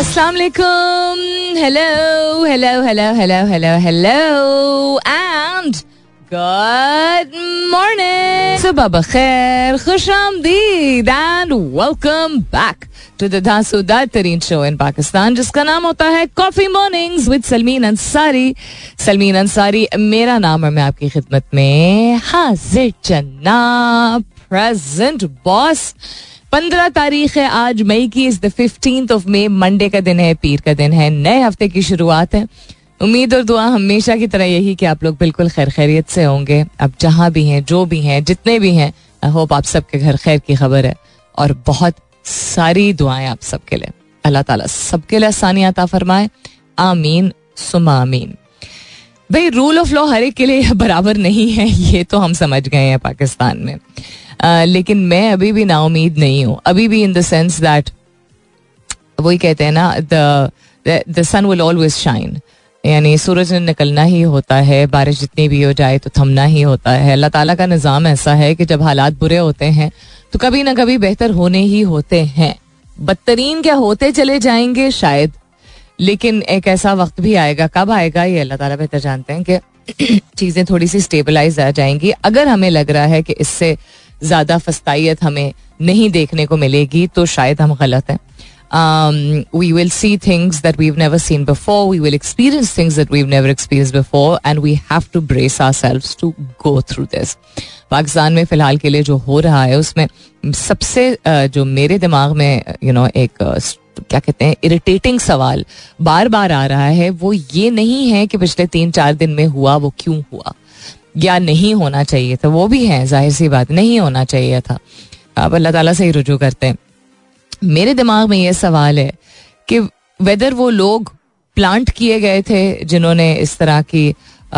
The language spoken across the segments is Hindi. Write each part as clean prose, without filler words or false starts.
अस्सलाम वालेकुम, hello hello hello hello hello hello and good morning, सुबह बखैर, खुशामदीद and welcome back to the धांसूदार तरीन शो इन पाकिस्तान जिसका नाम होता है coffee mornings with Salmeen Ansari. Salmeen Ansari मेरा नाम और मैं आपकी खिदमत में हाजिर जनाब, प्रेजेंट बॉस. 15 तारीख है आज मई की, is the 15th of May, Monday का दिन है, पीर का दिन है, नए हफ्ते की शुरुआत है. उम्मीद और दुआ हमेशा की तरह यही कि आप लोग बिल्कुल खैर खैरियत से होंगे. अब जहां भी हैं, जो भी हैं, जितने भी हैं, आई होप आप सबके घर खैर की खबर है और बहुत सारी दुआएं आप सबके लिए. अल्लाह ताला सबके लिए आसानी अता फरमाए, आमीन सुमा आमीन. भाई रूल ऑफ लॉ हर एक के लिए बराबर नहीं है, ये तो हम समझ गए हैं पाकिस्तान में. लेकिन मैं अभी भी नाउमीद नहीं हूँ, अभी भी इन द सेंस दैट वही कहते हैं ना, the sun will always shine, यानी सूरज ने निकलना ही होता है, बारिश जितनी भी हो जाए तो थमना ही होता है. अल्लाह ताला का निज़ाम ऐसा है कि जब हालात बुरे होते हैं तो कभी ना कभी बेहतर होने ही होते हैं. बदतरीन क्या होते चले जाएंगे शायद, लेकिन एक ऐसा वक्त भी आएगा, कब आएगा ये अल्लाह ताला बेहतर जानते हैं, कि चीज़ें थोड़ी सी स्टेबलाइज आ जाएंगी. अगर हमें लग रहा है कि इससे ज़्यादा फस्तायत हमें नहीं देखने को मिलेगी तो शायद हम गलत हैं. We will see things that we've never seen before. We will experience things that we've never experienced before, and we have to brace ourselves to go through this. Pakistan में फ़िलहाल के लिए जो हो रहा है उसमें सबसे जो मेरे दिमाग में एक क्या कहते हैं इरिटेटिंग सवाल बार बार आ रहा है, वो ये नहीं है कि पिछले 3-4 दिन में हुआ वो क्यों हुआ या नहीं होना चाहिए था. वो भी है, जाहिर सी बात, नहीं होना चाहिए था. अब अल्लाह ताला से ही रुजू करते हैं. मेरे दिमाग में ये सवाल है कि वेदर वो लोग प्लांट किए गए थे जिन्होंने इस तरह की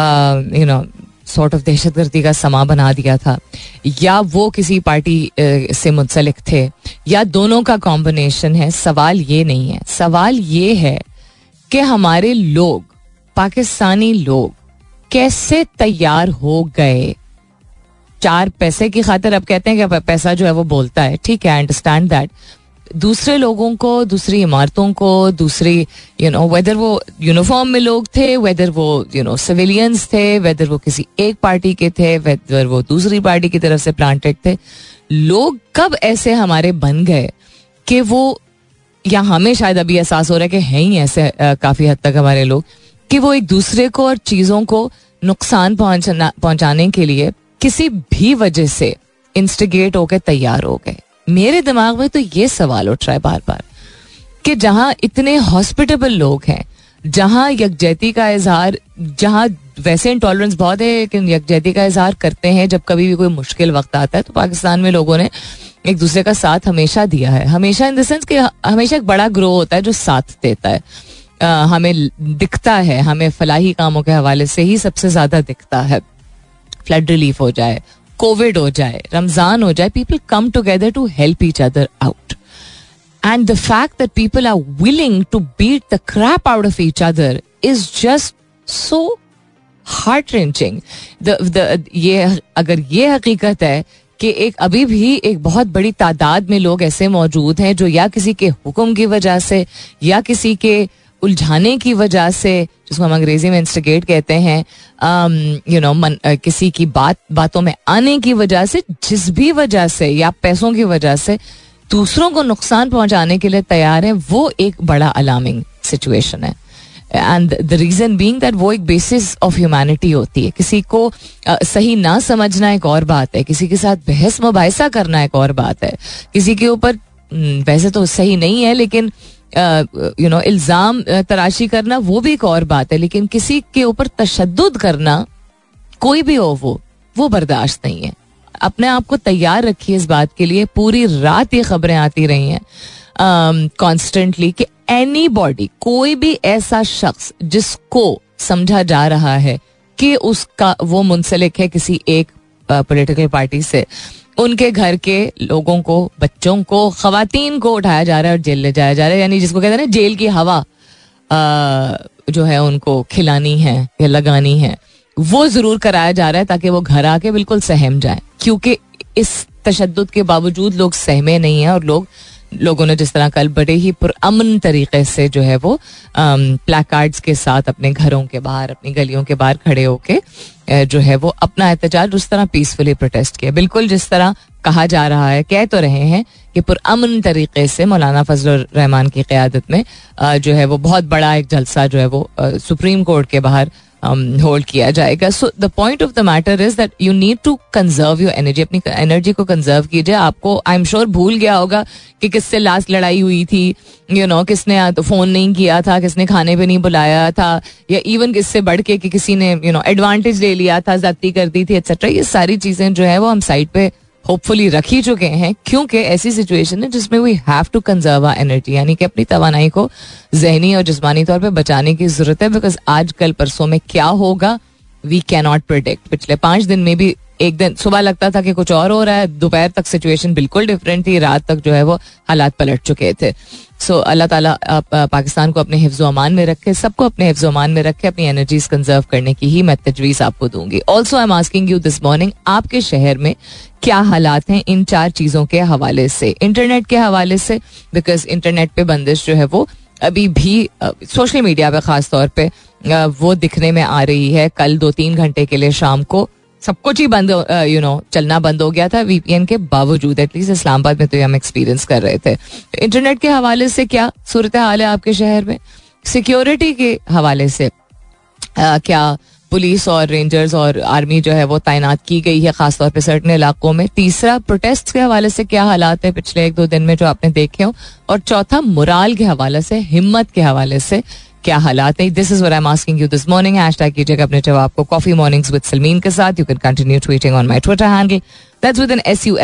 सॉर्ट ऑफ दहशतगर्दी का समा बना दिया था, या वो किसी पार्टी से मुंसलिक थे, या दोनों का कॉम्बिनेशन है. सवाल ये नहीं है, सवाल ये है कि हमारे लोग, पाकिस्तानी लोग कैसे तैयार हो गए 4 पैसे की खातिर. अब कहते हैं कि पैसा जो है वो बोलता है, ठीक है, आई अंडरस्टैंड दैट. दूसरे लोगों को, दूसरी इमारतों को, दूसरी वेदर वो यूनिफॉर्म में लोग थे, वेदर वो सिविलियंस थे, वेदर वो किसी एक पार्टी के थे, वेदर वो दूसरी पार्टी की तरफ से प्लांटेड थे, लोग कब ऐसे हमारे बन गए कि वो, या हमें शायद अभी एहसास हो रहा है कि हैं ही ऐसे काफ़ी हद तक हमारे लोग, कि वो एक दूसरे को और चीज़ों को नुकसान पहुंचाने के लिए किसी भी वजह से इंस्टिगेट होकर तैयार हो गए. मेरे दिमाग में तो ये सवाल उठ रहा है बार बार कि जहां इतने हॉस्पिटेबल लोग हैं, जहां यकजहती का इजहार, जहां वैसे इंटॉलरेंस बहुत है लेकिन यकजहती का इजहार करते हैं जब कभी भी कोई मुश्किल वक्त आता है, तो पाकिस्तान में लोगों ने एक दूसरे का साथ हमेशा दिया है. हमेशा इन द सेंस कि हमेशा एक बड़ा ग्रोह होता है जो साथ देता है. हमें दिखता है, हमें फलाही कामों के हवाले से ही सबसे ज्यादा दिखता है. फ्लड रिलीफ हो जाए, कोविड हो जाए, रमजान हो जाए, people come together to help each other out. And the fact that people are willing to beat the crap out of each other is just so heart wrenching. ये अगर ये हकीकत है कि एक अभी भी एक बहुत बड़ी तादाद में लोग ऐसे मौजूद हैं जो या किसी के हुक्म की वजह से या किसी के उलझाने की वजह से, जिसको हम अंग्रेजी में इंस्टिगेट कहते हैं, किसी की बातों में आने की वजह से, जिस भी वजह से, या पैसों की वजह से दूसरों को नुकसान पहुंचाने के लिए तैयार है, वो एक बड़ा अलार्मिंग सिचुएशन है. And the reason being that वो एक बेसिस ऑफ ह्यूमैनिटी होती है. किसी को सही ना समझना एक और बात है, किसी के साथ बहस मुबाहिसा करना एक और बात है, किसी के ऊपर वैसे तो सही नहीं है लेकिन इल्जाम तराशी करना वो भी एक और बात है, लेकिन किसी के ऊपर तशद्दुद करना, कोई भी हो वो बर्दाश्त नहीं है. अपने आप को तैयार रखिए इस बात के लिए. पूरी रात ये खबरें आती रही हैं कॉन्स्टेंटली कि एनीबॉडी, कोई भी ऐसा शख्स जिसको समझा जा रहा है कि उसका वो मुंसलिक है किसी एक पॉलिटिकल पार्टी से, उनके घर के लोगों को, बच्चों को, खवातीन को उठाया जा रहा है और जेल ले जाया जा रहा है. यानी जिसको कहते हैं ना जेल की हवा जो है उनको खिलानी है या लगानी है, वो जरूर कराया जा रहा है ताकि वो घर आके बिल्कुल सहम जाए. क्योंकि इस तशद्दुद के बावजूद लोग सहमे नहीं हैं और लोग लोगों ने जिस तरह कल बड़े ही पुरअमन तरीके से जो है वो प्लैकार्ड्स के साथ अपने घरों के बाहर, अपनी गलियों के बाहर खड़े होके जो है वो अपना एहतजाज उस तरह पीसफुली प्रोटेस्ट किया, बिल्कुल जिस तरह कहा जा रहा है, कह तो रहे हैं कि पुरअमन तरीके से मौलाना फजलुर रहमान की क़यादत में जो है वो बहुत बड़ा एक जलसा जो है वो सुप्रीम कोर्ट के बाहर होल्ड किया जाएगा. So the point of the matter is that you need to conserve your energy. अपनी एनर्जी को कंजर्व कीजिए. आपको आई एम श्योर भूल गया होगा कि किससे लास्ट लड़ाई हुई थी, यू नो, किसने तो फोन नहीं किया था, किसने खाने पे नहीं बुलाया था, या इवन किससे बढ़ के कि किसी ने यू नो एडवांटेज ले लिया था, ज्यादती कर दी थी, एक्सेट्रा. ये सारी चीजें जो है वो हम साइड पे होपफुली रख ही चुके हैं, क्योंकि ऐसी सिचुएशन है जिसमें we have to conserve our energy, यानी कि अपनी तवानाई को जहनी और जिस्मानी तौर पे बचाने की जरूरत है. बिकॉज आज कल परसों में क्या होगा वी कैन नॉट प्रिडिक्ट. पिछले 5 दिन में भी एक दिन सुबह लगता था कि कुछ और हो रहा है, दोपहर तक सिचुएशन बिल्कुल डिफरेंट थी, रात तक जो है वो हालात पलट चुके थे. सो अल्लाह ताला पाकिस्तान को अपने हिफ्ज़ अमान में रखे, सबको अपने हिफ्ज़ अमान में रखे. अपनी एनर्जीज कंजर्व करने की ही मैं तजवीज़ आपको दूंगी. Also I am asking you this morning, आपके शहर में क्या हालात हैं इन 4 चीज़ों के हवाले से. इंटरनेट के हवाले से, बिकॉज इंटरनेट पे बंदिश जो है वो अभी भी सोशल मीडिया पे ख़ास तौर पे वो दिखने में आ रही है. कल 2-3 घंटे के लिए शाम को सब कुछ ही बंद चलना बंद हो गया था वीपीएन के बावजूद. एटलीस्ट इस्लामाबाद में तो हम एक्सपीरियंस कर रहे थे. इंटरनेट के हवाले से क्या सूरत हाल है आपके शहर में. सिक्योरिटी के हवाले से क्या पुलिस और रेंजर्स और आर्मी जो है वो तैनात की गई है खासतौर पे सर्टेन इलाकों में. तीसरा, प्रोटेस्ट के हवाले से क्या हालात है पिछले 1-2 दिन में जो आपने देखे हो. और चौथा, मोराल के हवाले से, हिम्मत के हवाले से क्या हालात है. This is what I am asking you this morning. Hashtag कीजिएगा अपने जवाब को कॉफी मॉर्निंग्स विद सलमीन के साथ. You can continue tweeting on my Twitter handle, that's with an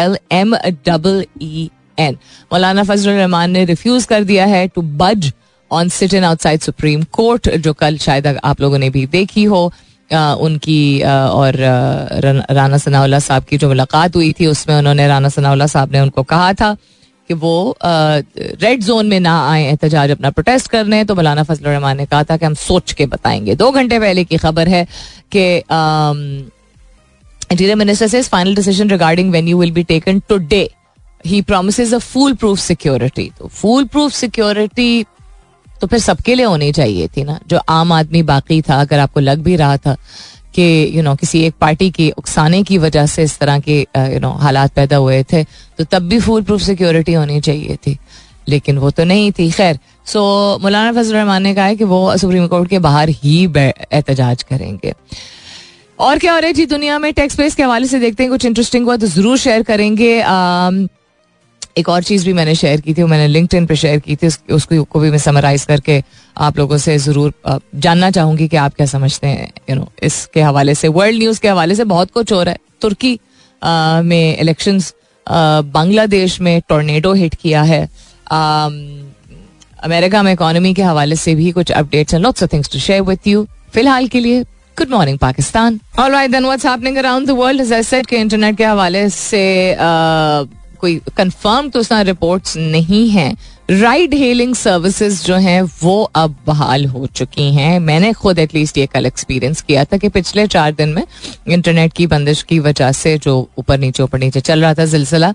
SULMEEN. मौलाना फजलुर रहमान ने रिफ्यूज कर दिया है to buzz on sit in outside supreme court, जो कल शायद आप लोगों ने भी देखी हो. उनकी और राना सनाउल्लाह साहब की जो मुलाकात हुई थी, उसमें उन्होंने, राना सनाउल्लाह साहब ने उनको कहा था कि वो रेड जोन में ना आए एहतजाज अपना प्रोटेस्ट करने. तो मौलाना फजलुर रहमान ने कहा था कि हम सोच के बताएंगे. 2 घंटे पहले की खबर है कि interior minister says final decision regarding venue will be taken today. He promises a full proof security. तो फुल प्रूफ सिक्योरिटी तो फिर सबके लिए होनी चाहिए थी ना. जो आम आदमी बाकी था, अगर आपको लग भी रहा था कि यू नो किसी एक पार्टी की उकसाने की वजह से इस तरह के यू नो हालात पैदा हुए थे, तो तब भी फुल प्रूफ सिक्योरिटी होनी चाहिए थी, लेकिन वो तो नहीं थी. खैर, सो मौलाना फजलुर रहमान ने कहा है कि वो सुप्रीम कोर्ट के बाहर ही एहतजाज करेंगे. और क्या हो रहा है जी दुनिया में टैक्स बेस के हवाले से देखते हैं. कुछ इंटरेस्टिंग हुआ तो जरूर शेयर करेंगे. एक और चीज़ भी मैंने शेयर की थी, वो मैंने लिंक्डइन पे शेयर की थी, उसको भी मैं समराइज करके आप लोगों से ज़रूर जानना चाहूँगी कि आप क्या समझते हैं यू नो इसके हवाले से. वर्ल्ड न्यूज़ के हवाले से बहुत कुछ हो रहा है. तुर्की में इलेक्शंस, बांग्लादेश में टोर्नेडो हिट किया है, अमेरिका में इकोनॉमी के हवाले से भी कुछ अपडेट्स हैं. Lots of things to share with you. फिलहाल के लिए good morning Pakistan. Alright then, what's happening around the world. As I said कि इंटरनेट के हवाले से कोई कंफर्म तो उसका रिपोर्ट्स नहीं हैं. राइड हेलिंग सर्विसेज जो हैं वो अब बहाल हो चुकी हैं. मैंने खुद एटलीस्ट ये कल एक्सपीरियंस किया था कि पिछले 4 दिन में इंटरनेट की बंदिश की वजह से जो ऊपर नीचे चल रहा था जिलसिला,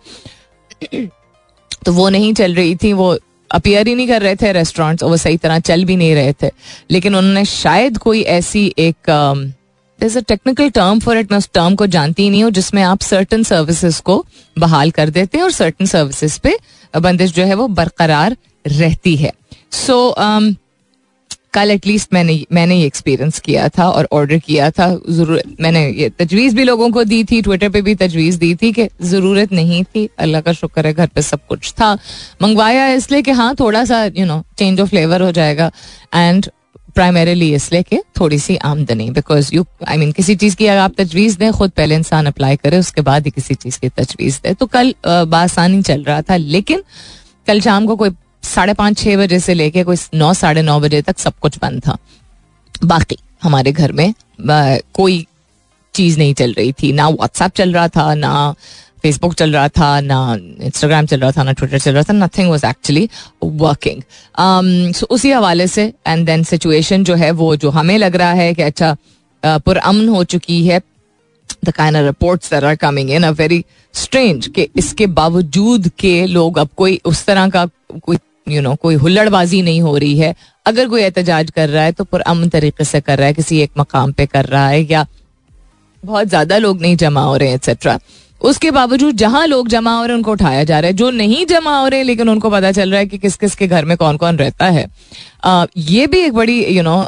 तो वो नहीं चल रही थी. वो अपीयर ही नहीं कर रहे थे रेस्टोरेंट्स, और वो सही तरह चल भी नहीं रहे थे. लेकिन उन्होंने शायद कोई ऐसी एक there's a technical term for it, मैं उस टर्म को जानती ही नहीं हूँ, जिसमें आप सर्टन सर्विसेज को बहाल कर देते हैं और सर्टन सर्विसेज पे बंदिश जो है वो बरकरार रहती है. सो कल एटलीस्ट मैंने ये एक्सपीरियंस किया था और ऑर्डर किया था. जरूर मैंने ये तजवीज़ भी लोगों को दी थी, ट्विटर पे भी तजवीज़ दी थी कि ज़रूरत नहीं थी. अल्लाह का शुक्र है घर पे सब कुछ था. मंगवाया इसलिए कि हाँ थोड़ा सा you know change of flavour हो जाएगा, एंड प्राइमरीली इसलिए कि थोड़ी सी आमदनी. बिकॉज यू आई मीन किसी चीज़ की अगर आप तजवीज़ दें, खुद पहले इंसान अप्लाई करे, उसके बाद ही किसी चीज़ की तजवीज़ दे. तो कल बासानी चल रहा था, लेकिन कल शाम को कोई 5:30-6 बजे से लेके कोई 9-9:30 बजे तक सब कुछ बंद था. बाकी हमारे घर में कोई चीज़ नहीं चल रही थी. ना व्हाट्सएप चल रहा था, ना फेसबुक चल रहा था, ना इंस्टाग्राम चल रहा था, ना ट्विटर चल रहा था. Nothing was actually working. So उसी हवाले से एंड देन सिचुएशन जो है वो जो हमें लग रहा है कि अच्छा पुरअमन हो चुकी है, the kind of reports that are coming in are very strange कि इसके बावजूद के लोग अब कोई उस तरह का कोई कोई हुल्लड़बाजी नहीं हो रही है. अगर कोई एहतजाज कर रहा है तो पुरअमन तरीके से कर रहा है, किसी एक मकाम पे कर रहा है, या बहुत ज्यादा लोग नहीं जमा हो रहे हैं एक्सेट्रा. उसके बावजूद जहां लोग जमा हो रहे हैं उनको उठाया जा रहा है. जो नहीं जमा हो रहे हैं लेकिन उनको पता चल रहा है कि किस किस के घर में कौन कौन रहता है. ये भी एक बड़ी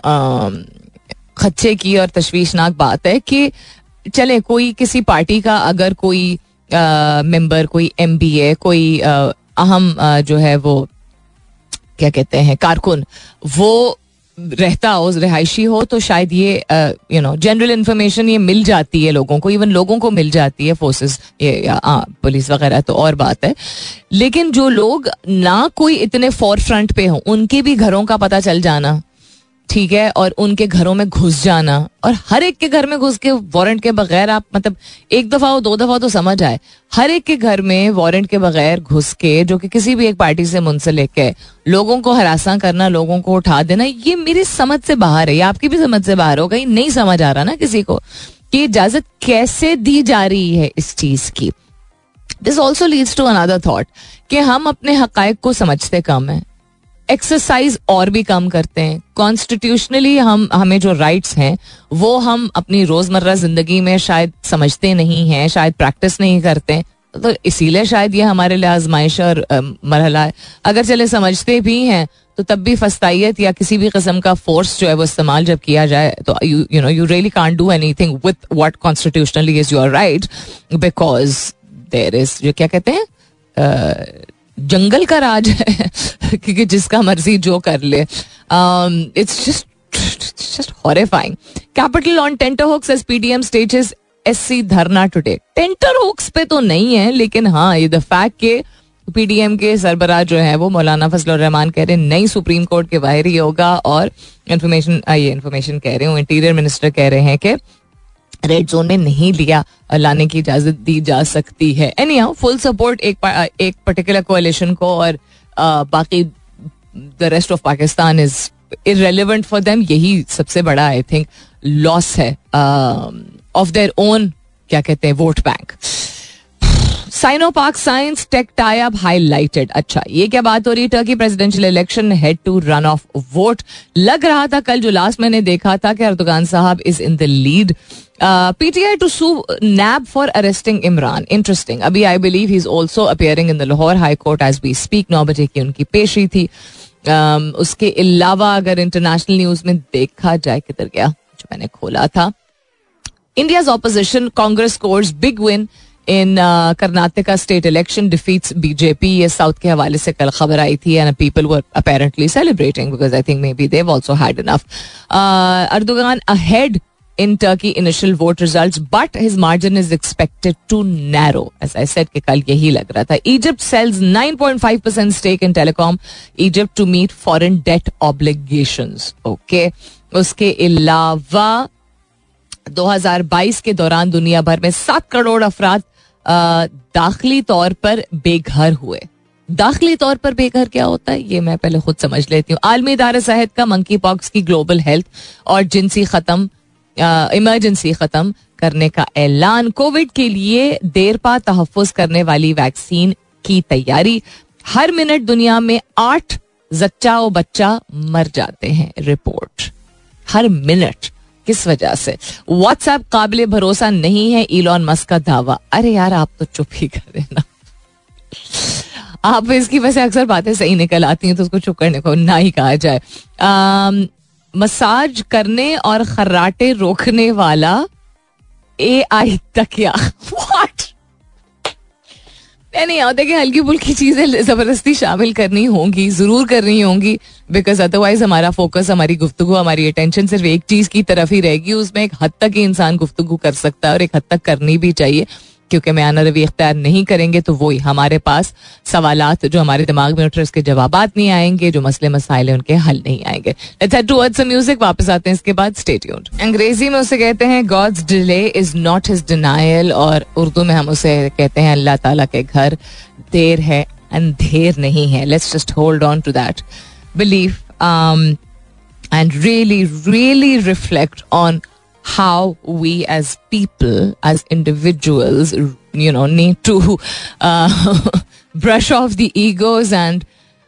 खदशे की और तशवीशनाक बात है कि चले कोई किसी पार्टी का अगर कोई मेंबर, कोई MBA, कोई अहम जो है वो क्या कहते हैं कारकुन, वो रहता हो, रिहायशी हो, तो शायद ये जनरल इन्फॉर्मेशन ये मिल जाती है लोगों को, इवन लोगों को मिल जाती है, फोर्सेस ये पुलिस वगैरह तो और बात है. लेकिन जो लोग ना कोई इतने फोर फ्रंट पे हों, उनके भी घरों का पता चल जाना, ठीक है, और उनके घरों में घुस जाना, और हर एक के घर में घुस के वारंट के बगैर, आप मतलब एक दफा हो दो दफा तो समझ आए, हर एक के घर में वारंट के बगैर घुस के, जो कि किसी भी एक पार्टी से मुंसलिक है, लोगों को हरासा करना, लोगों को उठा देना, ये मेरी समझ से बाहर है. ये आपकी भी समझ से बाहर होगा. ये नहीं समझ आ रहा ना किसी को कि इजाजत कैसे दी जा रही है इस चीज की. This also leads to another thought कि हम अपने हकायक को समझते कम है, एक्सरसाइज और भी कम करते हैं. कॉन्स्टिट्यूशनली हमें जो राइट्स हैं वो हम अपनी रोजमर्रा जिंदगी में शायद समझते नहीं हैं, शायद प्रैक्टिस नहीं करते, तो इसीलिए शायद ये हमारे लिए आजमाइश और मरहला है. अगर चले समझते भी हैं तो तब भी फस्तायत या किसी भी किस्म का फोर्स जो है वो इस्तेमाल जब किया जाए तो you really can't do anything with what constitutionally is your right, because there is जो क्या कहते हैं जंगल का राज है क्योंकि जिसका मर्जी जो कर ले. It's just horrifying. Capital on tenterhooks as PDM stages SC dharna today. Tenterhooks पे तो नहीं है, लेकिन हाँ ये द फैक्ट के PDM के सरबराह जो है वो मौलाना फजलुर रहमान कह रहे हैं नई सुप्रीम कोर्ट के बाहर ही होगा, और इन्फॉर्मेशन कह रहे हूँ, इंटीरियर मिनिस्टर कह रहे हैं कि रेड जोन में नहीं लिया लाने की इजाजत दी जा सकती है. एनीहाउ फुल सपोर्ट एक पर्टिकुलर कोalition को, और बाकी the rest of Pakistan is irrelevant for them. यही सबसे बड़ा आई थिंक लॉस है ऑफ देयर ओन क्या कहते हैं vote bank. Sino Pak science tech tie up highlighted. अच्छा, ये क्या बात हो रही है? Turkey presidential election head to run off vote. लग रहा था कल जो लास्ट मैंने देखा था कि अर्दोगान साहब is in the lead. PTI to sue NAB for arresting Imran. Interesting. अभी I believe he's also appearing in the Lahore High Court as we speak. 9 बजे की उनकी पेशी थी. उसके अलावा अगर इंटरनेशनल न्यूज में देखा जाए, किधर गया जो मैंने खोला था, India's opposition Congress scores big win in Karnataka state election, defeats BJP. ये साउथ के हवाले से कल खबर आई थी, and people were apparently celebrating because I think maybe they've also had enough. Erdogan ahead in Turkey initial vote results, but his margin is expected to narrow. As I said कि कल यही लग रहा था. Egypt sells 9.5% stake in telecom Egypt to meet foreign debt obligations. Okay. उसके अलावा 2022 के दौरान दुनिया भर में 7 करोड़ अफराद दाखिली तौर पर बेघर हुए. दाखिली तौर पर बेघर क्या होता है ये मैं पहले खुद समझ लेती हूँ. आलमी इदारा सेहत का मंकी पॉक्स की ग्लोबल हेल्थ और इमरजेंसी खत्म करने का ऐलान. कोविड के लिए देर पा तहफ़्फ़ुज़ करने वाली वैक्सीन की तैयारी. हर मिनट दुनिया में 8 जच्चा और बच्चा मर जाते हैं. रिपोर्ट हर मिनट. किस वजह से? व्हाट्सएप काबिले भरोसा नहीं है, इलॉन मस्क का दावा. अरे यार आप तो चुप ही कर देना. आप इसकी वजह से अक्सर बातें सही निकल आती हैं तो उसको चुप करने को ना ही कहा जाए. मसाज करने और खर्राटे रोकने वाला AI तकिया. व्हाट? नहीं आओ, देखिए हल्की फुल्की चीजें जबरदस्ती शामिल करनी होंगी, जरूर करनी होंगी, बिकॉज अदरवाइज हमारा फोकस, हमारी गुफ्तगू, हमारी अटेंशन सिर्फ एक चीज की तरफ ही रहेगी. उसमें एक हद तक ही इंसान गुफ्तगू कर सकता है और एक हद तक करनी भी चाहिए, क्योंकि म्यान रवि इख्तियार नहीं करेंगे तो वही हमारे पास सवालात जो हमारे दिमाग में उठ रहे उसके जवाबात नहीं आएंगे, जो मसले मसाइल हैं उनके हल नहीं आएंगे. Let's head towards some music. वापस आते हैं इसके बाद. Stay tuned. अंग्रेजी में उसे कहते हैं god's delay is not his denial, और उर्दू में हम उसे कहते हैं अल्लाह ताला के घर देर है अंधेर नहीं है. Let's just hold on to that belief and really really reflect on how we as people, as individuals, need to brush off the egos and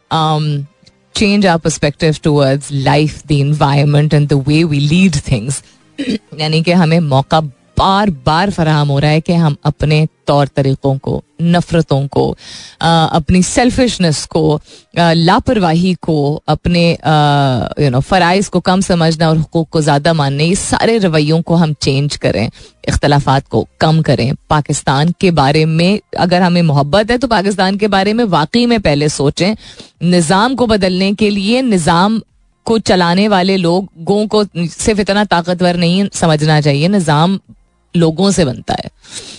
change our perspective towards life, the environment and the way we lead things. यानी कि हमें मौका बार बार फराहम हो रहा है कि हम अपने तौर तरीक़ों को, नफ़रतों को, अपनी सेल्फिशनेस को, लापरवाही को, अपने फ़राइज़ को कम समझना और हुकूक़ को ज़्यादा मानने, ये सारे रवैयों को हम चेंज करें, इख्तलाफात को कम करें. पाकिस्तान के बारे में अगर हमें मोहब्बत है तो पाकिस्तान के बारे में वाकई में पहले सोचें. निज़ाम को बदलने के लिए निज़ाम को चलाने वाले लोगों को सिर्फ इतना ताकतवर नहीं समझना चाहिए. निज़ाम लोगों से बनता है,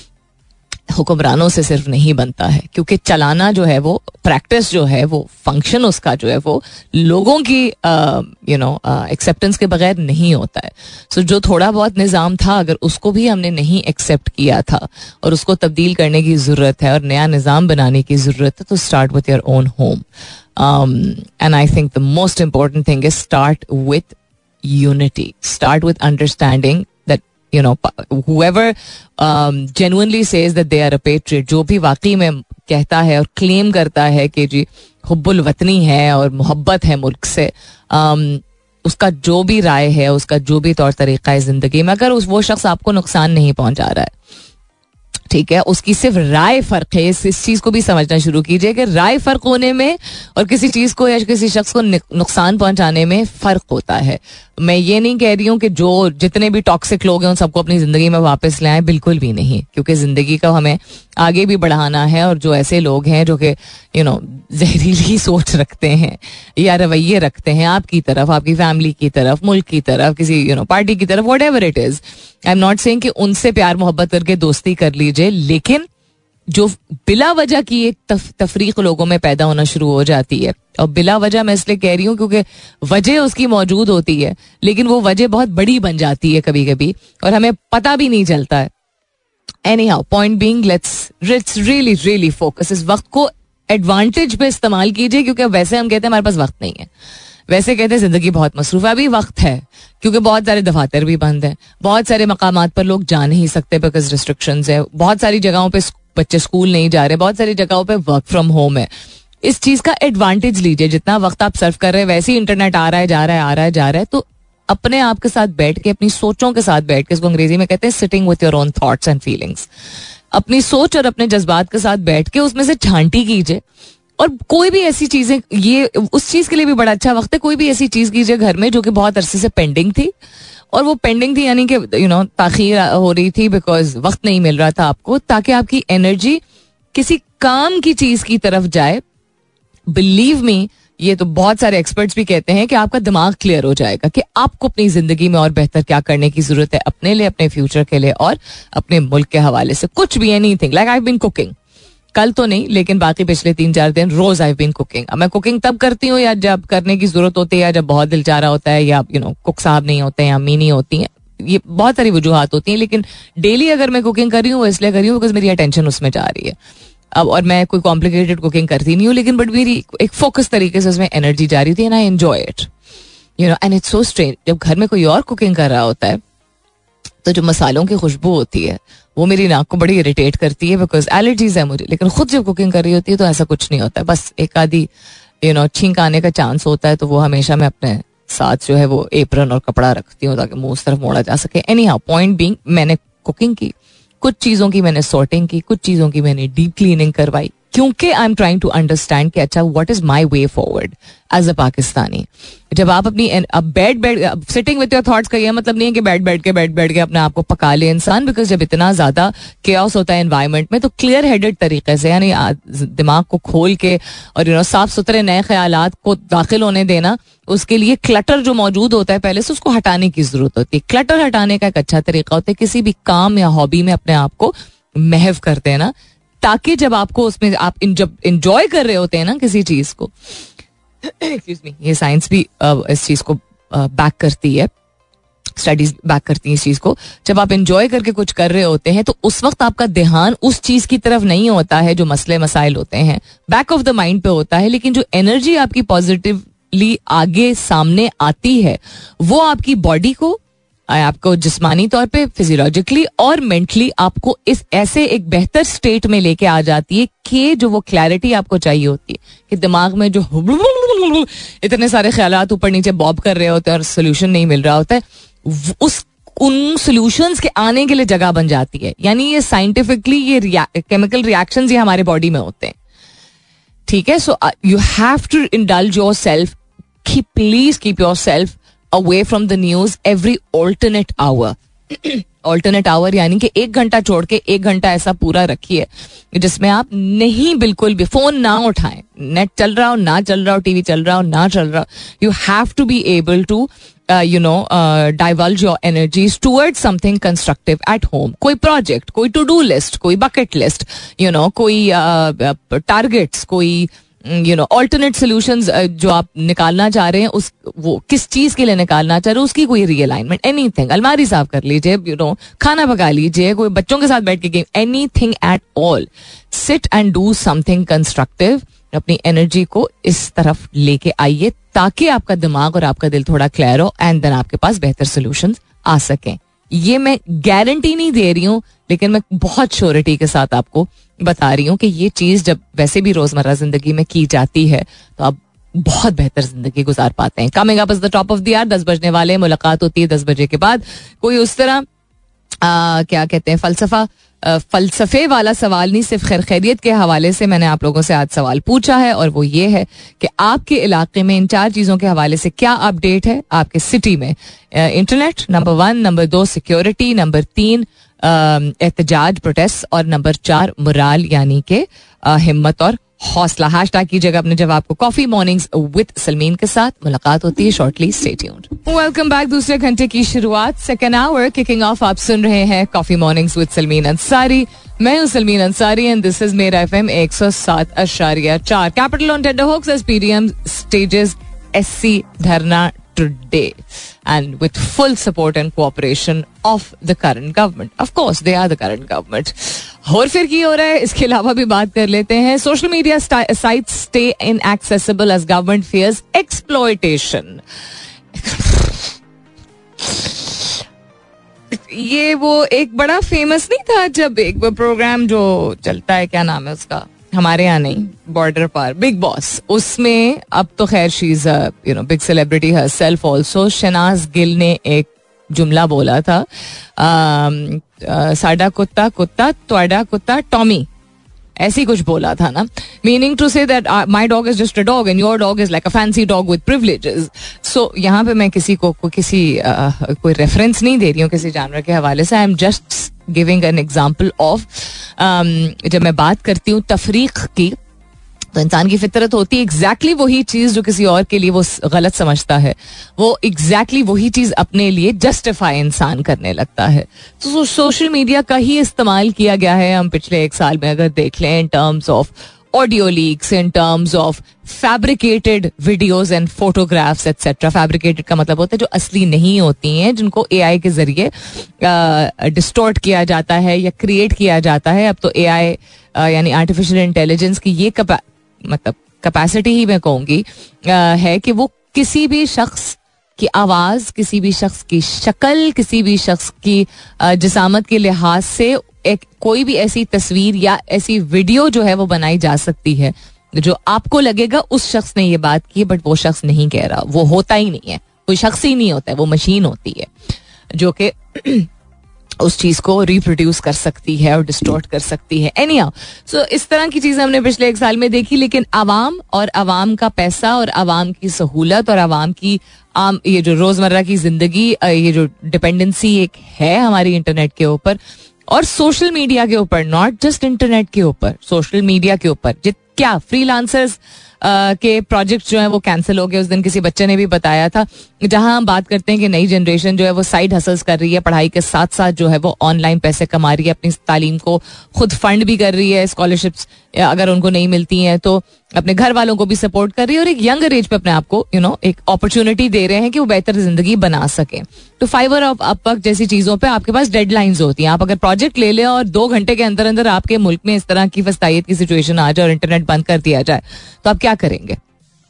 हुक्मरानों से सिर्फ नहीं बनता है, क्योंकि चलाना जो है वो प्रैक्टिस जो है वो फंक्शन उसका जो है वो लोगों की एक्सेप्टेंस के बगैर नहीं होता है. सो जो थोड़ा बहुत निज़ाम था अगर उसको भी हमने नहीं एक्सेप्ट किया था और उसको तब्दील करने की ज़रूरत है और नया निज़ाम बनाने की ज़रूरत है, तो start with your own home. And I think the most important thing is start with unity. Start with understanding that, whoever genuinely says that they are a patriot, जो भी वाकई में कहता है और क्लेम करता है कि जी हुब्बुल वतनी है और मोहब्बत है मुल्क से, उसका जो भी राय है, उसका जो भी तौर तरीक़ा है ज़िंदगी में, अगर वो शख्स आपको नुकसान नहीं पहुंचा रहा है, ठीक है, उसकी सिर्फ राय फ़र्क है. इस चीज़ को भी समझना शुरू कीजिए कि राय फ़र्क होने में और किसी चीज़ को या किसी शख्स को नुकसान पहुंचाने में फ़र्क होता है. मैं ये नहीं कह रही हूँ कि जो जितने भी टॉक्सिक लोग हैं उन सबको अपनी ज़िंदगी में वापस ले आएं, बिल्कुल भी नहीं, क्योंकि ज़िंदगी को हमें आगे भी बढ़ाना है. और जो ऐसे लोग हैं जो कि जहरीली सोच रखते हैं या रवैये रखते हैं आपकी तरफ, आपकी फैमिली की तरफ, मुल्क की तरफ, किसी पार्टी की तरफ, whatever it is, I am not saying कि उनसे प्यार मोहब्बत करके दोस्ती कर लीजिए, लेकिन जो बिला वजह की एक तफरीक लोगों में पैदा होना शुरू हो जाती है, और बिला वजह मैं इसलिए कह रही हूँ क्योंकि वजह उसकी मौजूद होती है लेकिन वो वजह बहुत बड़ी बन जाती है कभी कभी और हमें पता भी नहीं चलता है. Anyhow, point being, let's really focus. इस वक्त को एडवांटेज पे इस्तेमाल कीजिए, क्योंकि वैसे हम कहते हैं हमारे पास वक्त नहीं है, वैसे कहते हैं जिंदगी बहुत मसरूफ है. अभी वक्त है क्योंकि बहुत सारे दफातर भी बंद हैं, बहुत सारे मकामात पर लोग जा नहीं सकते बिकॉज रिस्ट्रिक्शंस है, बहुत सारी जगहों पे बच्चे स्कूल नहीं जा रहे, बहुत सारी जगहों पे वर्क फ्रॉम होम है. इस चीज का एडवांटेज लीजिए. जितना वक्त आप सर्व कर रहे हैं वैसे ही इंटरनेट आ रहा है जा रहा है, तो अपने आप के साथ बैठ के, अपनी सोचों के साथ बैठ के, इसको अंग्रेजी में कहते हैं sitting with your own thoughts and feelings, अपनी सोच और अपने जज्बात के साथ बैठ के उसमें से छांटी कीजिए. और कोई भी ऐसी चीजें, ये उस चीज के लिए भी बड़ा अच्छा वक्त है, कोई भी ऐसी चीज कीजिए घर में जो कि बहुत अरसे से पेंडिंग थी, और वो पेंडिंग थी यानी कि ताखीर हो रही थी बिकॉज वक्त नहीं मिल रहा था आपको, ताकि आपकी एनर्जी किसी काम की चीज की तरफ जाए. बिलीव मी, ये तो बहुत सारे एक्सपर्ट्स भी कहते हैं कि आपका दिमाग क्लियर हो जाएगा कि आपको अपनी जिंदगी में और बेहतर क्या करने की जरूरत है, अपने लिए, अपने फ्यूचर के लिए और अपने मुल्क के हवाले से. कुछ भी, anything. Like I have been cooking, कल तो नहीं लेकिन बाकी पिछले 3-4 दिन रोज आई हैव बीन कुकिंग. मैं कुकिंग तब करती हूँ या जब करने की जरूरत होती है, या जब बहुत दिल चाह रहा होता है, या कुक साहब नहीं होते हैं या अम्मी नहीं होती हैं. ये बहुत सारी वजूहात होती हैं, लेकिन डेली अगर मैं कुकिंग कर रही हूँ वो इसलिए कर रही हूँ बिकॉज मेरी अटेंशन उसमें जा रही है. अब और मैं कोई कॉम्प्लिकेटेड कुकिंग करती नहीं हूँ, लेकिन बट मेरी एक फोकस तरीके से उसमें एनर्जी जा रही थी and I enjoy it, and it's so strange. जब घर में कोई और कुकिंग कर रहा होता है तो जो मसालों की खुशबू होती है वो मेरी नाक को बड़ी इरिटेट करती है बिकॉज एलर्जीज है मुझे. लेकिन खुद जब कुकिंग कर रही होती है तो ऐसा कुछ नहीं होता है, बस एक आधी छींक आने का चांस होता है, तो वो हमेशा मैं अपने साथ जो है वो एप्रन और कपड़ा रखती हूँ ताकि मुंह उस तरफ मोड़ा जा सके. एनीहाउ, पॉइंट बीइंग, मैंने कुकिंग की, कुछ चीजों की मैंने सॉर्टिंग की, कुछ चीजों की मैंने डीप क्लीनिंग करवाई, क्योंकि I am trying to understand कि अच्छा what is my way forward as a Pakistani. जब आप अपनी बैठ सिटिंग विद योर थॉट्स का ये मतलब नहीं है कि बैठ के अपने आप को पका ले इंसान, बिकॉज जब इतना ज्यादा केओस होता है एनवायरनमेंट में, तो क्लियर हेडेड तरीके से, यानी दिमाग को खोल के और साफ सुथरे नए ख्यालात को दाखिल होने देना, उसके लिए क्लटर जो मौजूद होता है पहले से उसको हटाने की जरूरत होती है. क्लटर हटाने का एक अच्छा तरीका होता है किसी भी काम या हॉबी में अपने आप को महव कर देना, ताकि जब आपको उसमें आप जब इंजॉय कर रहे होते हैं ना किसी चीज को, एक्सक्यूज मी, ये साइंस भी इस चीज को बैक करती है, स्टडीज बैक करती हैं इस चीज को. जब आप इंजॉय करके कुछ कर रहे होते हैं तो उस वक्त आपका ध्यान उस चीज की तरफ नहीं होता है जो मसले मसाइल होते हैं, बैक ऑफ द माइंड पे होता है. लेकिन जो एनर्जी आपकी पॉजिटिवली आगे सामने आती है वो आपकी बॉडी को आपको जिस्मानी तौर पे, फिजियोलॉजिकली और मेंटली आपको इस ऐसे एक बेहतर स्टेट में लेके आ जाती है कि जो वो क्लैरिटी आपको चाहिए होती है कि दिमाग में जो इतने सारे ख्यालात ऊपर नीचे बॉब कर रहे होते हैं और सोल्यूशन नहीं मिल रहा होता है, उन सॉल्यूशंस के आने के लिए जगह बन जाती है. यानी ये साइंटिफिकली ये केमिकल रिएक्शंस ये हमारे बॉडी में होते हैं. ठीक है. So you have to indulge yourself. Please keep yourself away from the news every alternate hour. Alternate hour यानी कि 1 घंटा छोड़ के 1 घंटा ऐसा पूरा रखिए जिसमें आप नहीं बिल्कुल भी फोन ना उठाएं. नेट चल रहा हो ना चल रहा हो, टीवी चल रहा हो ना चल रहा हो, you have to be able to divulge your energies towards something constructive at home. कोई प्रोजेक्ट, कोई टू डू लिस्ट, कोई बकेट लिस्ट, कोई टारगेट्स, कोई ऑल्टरनेट सोल्यूशंस जो आप निकालना चाह रहे हैं, उस वो किस चीज के लिए निकालना चाह रहे हैं उसकी कोई रीअलाइनमेंट, एनीथिंग. अलमारी साफ कर लीजिए, खाना पका लीजिए, कोई बच्चों के साथ बैठ के game, anything at all. Sit and do something constructive. अपनी एनर्जी को इस तरफ लेके आइए ताकि आपका दिमाग और आपका दिल थोड़ा क्लियर हो एंड देन आपके पास बेहतर सॉल्यूशंस आ सकें. ये मैं गारंटी नहीं दे रही हूँ, लेकिन मैं बहुत श्योरिटी के साथ आपको बता रही हूँ कि ये चीज जब वैसे भी रोजमर्रा जिंदगी में की जाती है तो आप बहुत बेहतर जिंदगी गुजार पाते हैं. Coming up is the top of the hour. 10 बजने वाले, मुलाकात होती है 10 बजे के बाद. कोई उस तरह क्या कहते हैं फलसफे वाला सवाल नहीं, सिर्फ खैर खैरियत के हवाले से मैंने आप लोगों से आज सवाल पूछा है और वो ये है कि आपके इलाके में इन 4 चीज़ों के हवाले से क्या अपडेट है. आपके सिटी में internet number 1, number 2 security, number 3 एहतजाज प्रोटेस्ट और नंबर 4 मुराल यानी कि हिम्मत और हौसला. हैशटैग कीजिएगा अपने जवाब को कॉफी मॉर्निंग्स विद सलमीन के साथ. मुलाकात होती है shortly. Stay tuned. Welcome back. दूसरे घंटे की शुरुआत, सेकेंड आवर किकिंग ऑफ. आप सुन रहे हैं coffee mornings with Salmeen Ansari. मैं हूं Salmeen Ansari and this is Mera FM 107.4. Capital on tenterhooks as PDM stages SC dharna today and with full support and cooperation of the current government. Of course, they are the current government. और फिर की हो रहा है, इसके अलावा भी बात कर लेते हैं. Social media sites stay inaccessible as government fears exploitation. ये वो एक बड़ा फेमस नहीं था जब एक प्रोग्राम जो चलता है, क्या नाम है उसका, हमारे यहाँ नहीं, बॉर्डर पार, बिग बॉस. उसमें अब तो खैर she is big celebrity herself also. Shehnaaz Gill ने एक जुमला बोला था, साडा कुत्ता कुत्ता त्वाडा कुत्ता टॉमी, ऐसी कुछ बोला था ना, meaning to say that my dog is just a dog and your dog is like a fancy dog with privileges. So यहाँ पे मैं किसी को कोई रेफरेंस नहीं दे रही हूँ किसी जानवर के हवाले से. I am just giving an example of, जब मैं बात करती हूँ तफरीक की, तो इंसान की फितरत होती है एग्जैक्टली वही चीज जो किसी और के लिए वो गलत समझता है, वो एग्जैक्टली वही चीज अपने लिए जस्टिफाई इंसान करने लगता है. तो सोशल मीडिया का ही इस्तेमाल किया गया है. हम पिछले 1 साल में अगर देख लें, in terms of audio leaks, in terms of fabricated videos and photographs etcetera. Fabricated का मतलब होता है जो असली नहीं होती हैं, जिनको AI के जरिए डिस्टॉर्ट किया जाता है या क्रिएट किया जाता है. अब तो AI यानी आर्टिफिशियल इंटेलिजेंस की ये कैपेसिटी ही मैं कहूँगी है कि वो किसी भी शख्स की आवाज, किसी भी शख्स की शक्ल, किसी भी शख्स की जिसामत के लिहाज से एक कोई भी ऐसी तस्वीर या ऐसी वीडियो जो है वो बनाई जा सकती है जो आपको लगेगा उस शख्स ने ये बात की, बट वो शख्स नहीं कह रहा. वो होता ही नहीं है, कोई शख्स ही नहीं होता है, वो मशीन होती है जो कि उस चीज को रिप्रोड्यूस कर सकती है और डिस्टॉर्ट कर सकती है. एनीहाउ, सो इस तरह की चीजें हमने पिछले 1 साल में देखी. लेकिन आवाम और आवाम का पैसा और आवाम की सहूलत और आवाम की ये जो रोजमर्रा की जिंदगी, ये जो डिपेंडेंसी एक है हमारी इंटरनेट के ऊपर और सोशल मीडिया के ऊपर, नॉट जस्ट इंटरनेट के ऊपर, सोशल मीडिया के ऊपर. क्या फ्रीलांसर्स के प्रोजेक्ट जो है वो कैंसिल हो गए. उस दिन किसी बच्चे ने भी बताया था, जहां हम बात करते हैं कि नई जनरेशन जो है वो साइड हसल्स कर रही है, पढ़ाई के साथ साथ जो है वो ऑनलाइन पैसे कमा रही है, अपनी तालीम को खुद फंड भी कर रही है, स्कॉलरशिप्स अगर उनको नहीं मिलती हैं तो अपने घर वालों को भी सपोर्ट कर रही है और एक यंगर एज पे अपने आप को एक अपॉर्चुनिटी दे रहे हैं कि वो बेहतर जिंदगी बना सके. तो फाइवर ऑफ अपवर्क जैसी चीजों पे आपके पास डेडलाइंस होती हैं. आप अगर प्रोजेक्ट ले लें और 2 घंटे के अंदर अंदर आपके मुल्क में इस तरह की वस्तायत की सिचुएशन आ जाए और इंटरनेट बंद कर दिया जाए तो आप क्या करेंगे?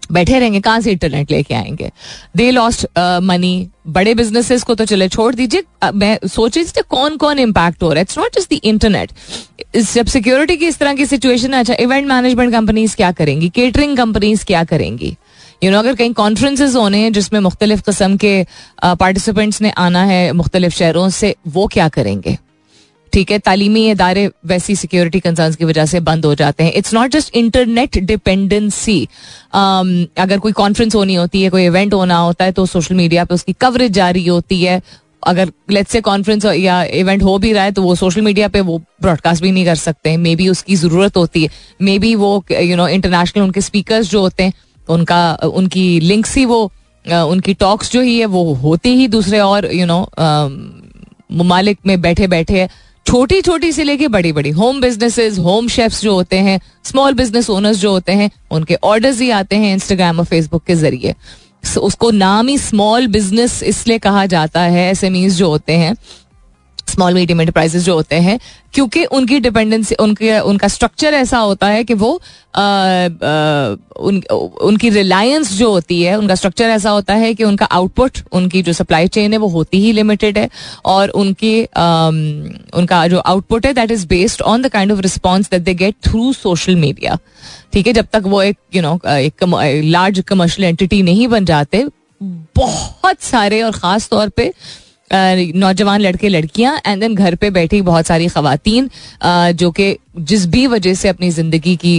बैठे रहेंगे, कहाँ से इंटरनेट लेके आएंगे? They lost money. बड़े बिजनेसेस को तो चले छोड़ दीजिए, मैं सोच रही थी कौन कौन इम्पैक्ट हो रहा है. It's not just the internet. जब सिक्योरिटी की इस तरह की सिचुएशन है, अच्छा इवेंट मैनेजमेंट कंपनीज क्या करेंगी, केटरिंग कंपनीज क्या करेंगी? अगर कहीं कॉन्फ्रेंसेज होने हैं जिसमें मुख्तलिफ किस्म के पार्टिसिपेंट्स ने आना है मुख्तलिफ शहरों से, वो क्या करेंगे? ठीक है, तालीमी इदारे वैसी सिक्योरिटी कंसर्न्स की वजह से बंद हो जाते हैं. It's not just internet dependency. अगर कोई कॉन्फ्रेंस होनी होती है, कोई इवेंट होना होता है, तो सोशल मीडिया पे उसकी कवरेज जारी होती है. अगर लेट्स से कॉन्फ्रेंस या इवेंट हो भी रहा है तो वो सोशल मीडिया पे वो ब्रॉडकास्ट भी नहीं कर सकते. मे बी उसकी ज़रूरत होती है, मे बी वो इंटरनेशनल उनके स्पीकर्स जो होते हैं उनकी लिंक्स ही वो उनकी टॉक्स जो ही है वो होती ही दूसरे और ममालिक में बैठे बैठे, छोटी छोटी से लेके बड़ी बड़ी होम बिजनेसेस, होम शेफ्स जो होते हैं, स्मॉल बिजनेस ओनर्स जो होते हैं, उनके ऑर्डर्स ही आते हैं इंस्टाग्राम और फेसबुक के जरिए. उसको नाम ही स्मॉल बिजनेस इसलिए कहा जाता है, एसएमईज जो होते हैं, स्मॉल मीडियम एंटरप्राइजेस जो होते हैं, क्योंकि उनकी डिपेंडेंसी, उनका स्ट्रक्चर ऐसा होता है कि वो उनकी रिलायंस जो होती है, उनका स्ट्रक्चर ऐसा होता है कि उनका आउटपुट, उनकी जो सप्लाई चेन है वो होती ही लिमिटेड है, और उनका जो आउटपुट है that is based on the kind of response that they get through social media. ठीक है, जब तक वो एक लार्ज कमर्शियल एंटिटी नहीं बन जाते, बहुत सारे और ख़ास तौर पे नौजवान लड़के लड़कियां एंड देन घर पे बैठी बहुत सारी खवातीन जो कि जिस भी वजह से अपनी ज़िंदगी की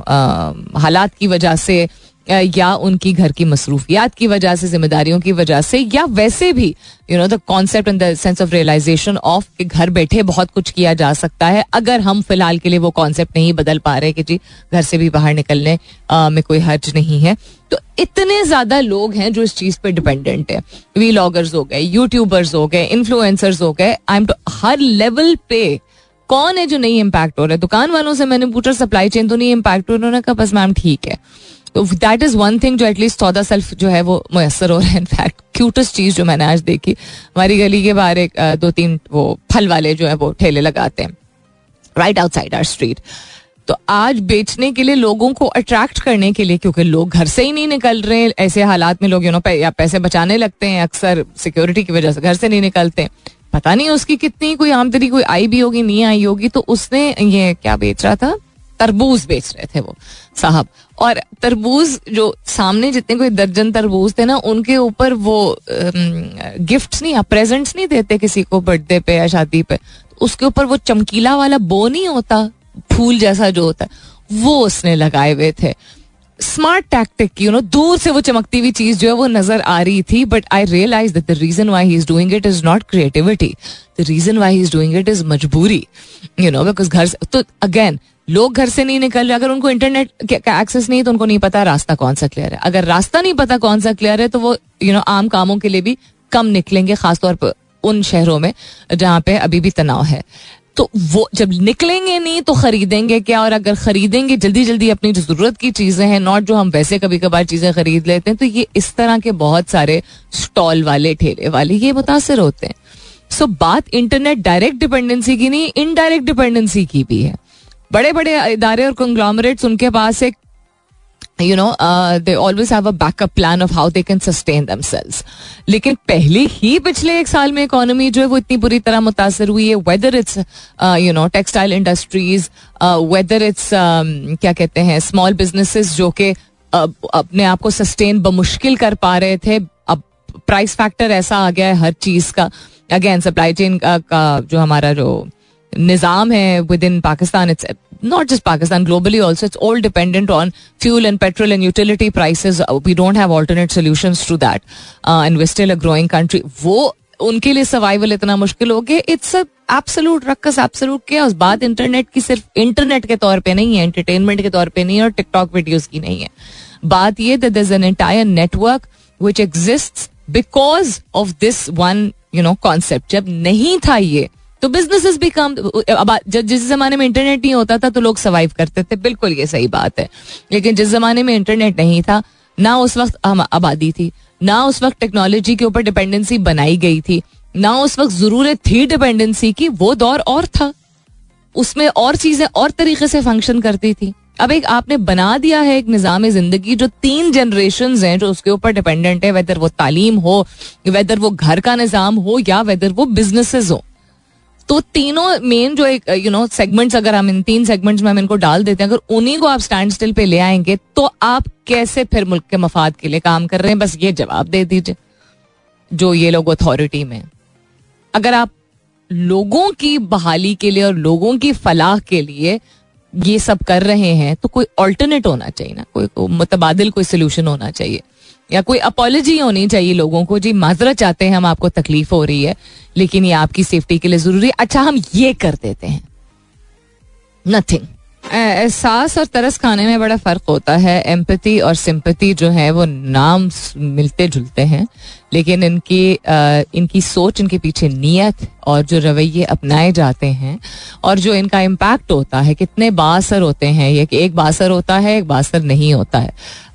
हालात की वजह से या उनकी घर की मसरूफियात की वजह से, जिम्मेदारियों की वजह से, या वैसे भी the concept and the sense of realisation of कि घर बैठे बहुत कुछ किया जा सकता है, अगर हम फिलहाल के लिए वो कॉन्सेप्ट नहीं बदल पा रहे कि जी घर से भी बाहर निकलने में कोई हर्ज नहीं है. तो इतने ज्यादा लोग हैं जो इस चीज पे डिपेंडेंट है. वीलॉगर्स हो गए, यूट्यूबर्स हो गए, इन्फ्लुएंसर्स हो गए. हर लेवल पे कौन है जो नहीं इम्पैक्ट हो रहा है? दुकान वालों से मैंने पूछा सप्लाई चेन तो नहीं इम्पैक्ट हो रहा, उन्होंने कहा बस मैम ठीक है. तो दैट इज वन थिंग जो एटलीस्ट सौदा सेल्फ जो है वो मुयसर हो रहा है. इनफैक्ट क्यूटेस्ट चीज जो मैंने आज देखी, हमारी गली के बाहर एक 2-3 वो फल वाले जो है वो ठेले लगाते हैं राइट आउटसाइड आवर स्ट्रीट. तो आज बेचने के लिए, लोगों को अट्रैक्ट करने के लिए, क्योंकि लोग घर से ही नहीं निकल रहे हैं, ऐसे हालात में लोग या पैसे बचाने लगते हैं, अक्सर सिक्योरिटी की वजह से घर से नहीं निकलते. पता नहीं उसकी कितनी कोई आमदनी कोई आई भी होगी, नहीं आई होगी. तो उसने ये क्या बेच रहा था, तरबूज बेच रहे थे वो साहब. और तरबूज जो सामने जितने कोई दर्जन तरबूज थे ना, उनके ऊपर वो गिफ्ट्स नहीं, प्रेजेंट्स नहीं देते किसी को बर्थडे पे या शादी पे, उसके ऊपर वो चमकीला वाला बो नहीं होता, फूल जैसा जो होता है, वो उसने लगाए हुए थे. स्मार्ट टैक्टिक, दूर से वो चमकती हुई चीज जो है वो नजर आ रही थी. But I realise that the reason why he is doing it is not creativity, the reason why he is doing it is मजबूरी. बिकॉज घर से, तो अगेन लोग घर से नहीं निकल रहे. अगर उनको इंटरनेट का एक्सेस नहीं है तो उनको नहीं पता रास्ता कौन सा क्लियर है. अगर रास्ता नहीं पता कौन सा क्लियर है तो वो आम कामों के लिए भी कम निकलेंगे, खासतौर पर उन शहरों में जहाँ पे अभी भी तनाव है. तो वो जब निकलेंगे नहीं तो खरीदेंगे क्या? और अगर खरीदेंगे जल्दी जल्दी अपनी जो जरूरत की चीजें हैं, नॉट जो हम वैसे कभी कभार चीजें खरीद लेते हैं, तो ये इस तरह के बहुत सारे स्टॉल वाले, ठेले वाले ये मुतासिर होते हैं. सो बात इंटरनेट डायरेक्ट डिपेंडेंसी की नहीं, इनडायरेक्ट डिपेंडेंसी की भी है. बड़े बड़े इदारे और कंग्लोमरेट्स, उनके पास एक they always have a backup plan of how they can sustain themselves. लेकिन पहले ही पिछले 1 साल में इकोनॉमी जो है वो इतनी बुरी तरह मुतासर हुई है, whether it's textile industries, whether it's क्या कहते हैं स्मॉल बिजनेसेस जो कि अपने आप को सस्टेन बमुश्किल कर पा रहे थे. अब प्राइस फैक्टर ऐसा आ गया है हर चीज का. अगेन सप्लाई चेन का जो हमारा जो निज़ाम है within Pakistan, it's not just Pakistan, globally also, it's all dependent on fuel and petrol and utility prices. We don't have alternate solutions to that, and we're still a growing country. वो उनके लिए सर्वाइवल इतना मुश्किल हो गया. It's absolute ruckus, absolute chaos. बात इंटरनेट की सिर्फ इंटरनेट के तौर पे नहीं है, एंटरटेनमेंट के तौर पे नहीं है, और टिकटॉक वीडियोस की नहीं है. बात ये that there's an entire network which exists because of this one concept. जब नहीं था ये तो बिजनेसेस भी कम. जिस जमाने में इंटरनेट नहीं होता था तो लोग सर्वाइव करते थे, बिल्कुल ये सही बात है. लेकिन जिस जमाने में इंटरनेट नहीं था, ना उस वक्त आबादी थी, ना उस वक्त टेक्नोलॉजी के ऊपर डिपेंडेंसी बनाई गई थी, ना उस वक्त जरूरत थी डिपेंडेंसी की. वो दौर और था, उसमें और चीजें और तरीके से फंक्शन करती थी. अब एक आपने बना दिया है एक निज़ाम जिंदगी जो 3 जनरेशन्स हैं जो उसके ऊपर डिपेंडेंट है, वेदर वो तालीम हो, वेदर वो घर का निज़ाम हो, या वेदर वो बिजनेसेस हो. तो तीनों मेन जो एक सेगमेंट्स, अगर हम इन 3 सेगमेंट्स में हम इनको डाल देते हैं, अगर उन्हीं को आप स्टैंड स्टिल पे ले आएंगे तो आप कैसे फिर मुल्क के मफाद के लिए काम कर रहे हैं? बस ये जवाब दे दीजिए जो ये लोग अथॉरिटी में. अगर आप लोगों की बहाली के लिए और लोगों की फलाह के लिए ये सब कर रहे हैं तो कोई ऑल्टरनेट होना चाहिए ना, कोई मुतबादिल कोई सोल्यूशन होना चाहिए, या कोई अपॉलॉजी होनी चाहिए लोगों को. जी माजरत चाहते हैं हम, आपको तकलीफ हो रही है लेकिन ये आपकी सेफ्टी के लिए जरूरी है. अच्छा हम ये कर देते हैं. नथिंग. एहसास और तरस खाने में बड़ा फ़र्क होता है. एम्पैथी और सिंपैथी जो है वो नाम मिलते जुलते हैं, लेकिन इनकी सोच, इनके पीछे नीयत और जो रवैये अपनाए जाते हैं और जो इनका इम्पैक्ट होता है, कितने बाअसर होते हैं. ये कि एक बाअसर होता है, एक बाअसर नहीं होता है.